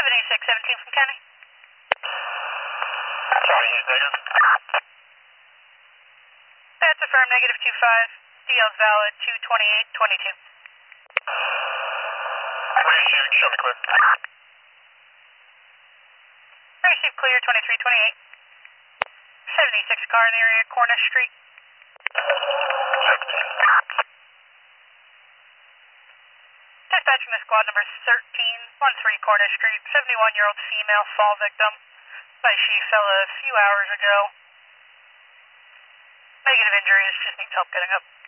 7617 from County. Sorry, he's negative. That's affirmed, negative 25. DL's valid, 22822. Received, show me clear. Received clear, 2328. 76 car in the area, Cornish Street. 17. Dispatch from the squad number 1313 Cornish Street. 71-year-old female fall victim. She fell a few hours ago. Negative injuries, just needs help getting up.